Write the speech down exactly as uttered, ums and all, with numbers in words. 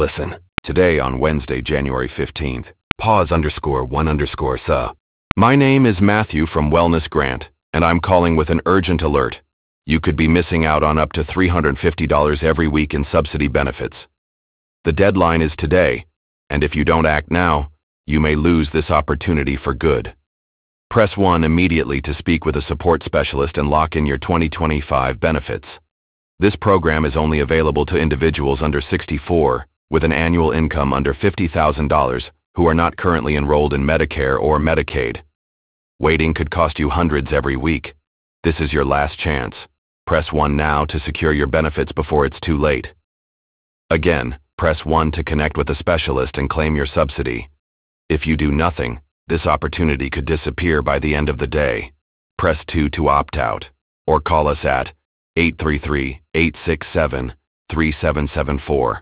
Listen, today on Wednesday, January fifteenth, pause underscore one underscore sa. My name is Matthew from Wellness Grant, and I'm calling with an urgent alert. You could be missing out on up to three hundred fifty dollars every week in subsidy benefits. The deadline is today, and if you don't act now, you may lose this opportunity for good. Press one immediately to speak with a support specialist and lock in your twenty twenty-five benefits. This program is only available to individuals under sixty-four with an annual income under fifty thousand dollars who are not currently enrolled in Medicare or Medicaid. Waiting could cost you hundreds every week. This is your last chance. Press one now to secure your benefits before it's too late. Again, press one to connect with a specialist and claim your subsidy. If you do nothing, this opportunity could disappear by the end of the day. Press two to opt out, or call us at eight three three, eight six seven, three seven seven four.